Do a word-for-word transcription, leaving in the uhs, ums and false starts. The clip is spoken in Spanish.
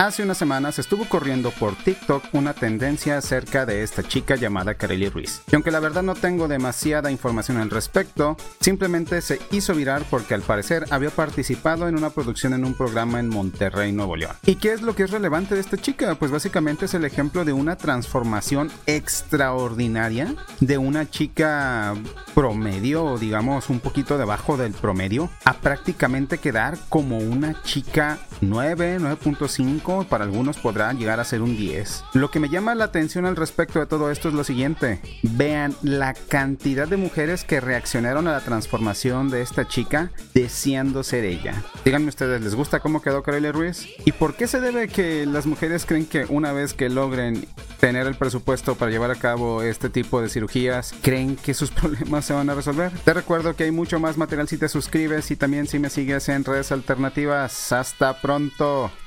Hace unas semanas estuvo corriendo por TikTok una tendencia acerca de esta chica llamada Karely Ruiz. Y aunque la verdad no tengo demasiada información al respecto, simplemente se hizo viral porque al parecer había participado en una producción en un programa en Monterrey, Nuevo León. ¿Y qué es lo que es relevante de esta chica? Pues básicamente es el ejemplo de una transformación extraordinaria de una chica promedio, o digamos un poquito debajo del promedio, a prácticamente quedar como una chica nueve, nueve punto cinco, para algunos podrá llegar a ser un diez. Lo que me llama la atención al respecto de todo esto es lo siguiente: vean la cantidad de mujeres que reaccionaron a la transformación de esta chica deseando ser ella. Díganme ustedes, ¿les gusta cómo quedó Karely Ruiz? ¿Y por qué se debe que las mujeres creen que una vez que logren tener el presupuesto para llevar a cabo este tipo de cirugías, creen que sus problemas se van a resolver? Te recuerdo que hay mucho más material si te suscribes y también si me sigues en redes alternativas. Hasta pronto.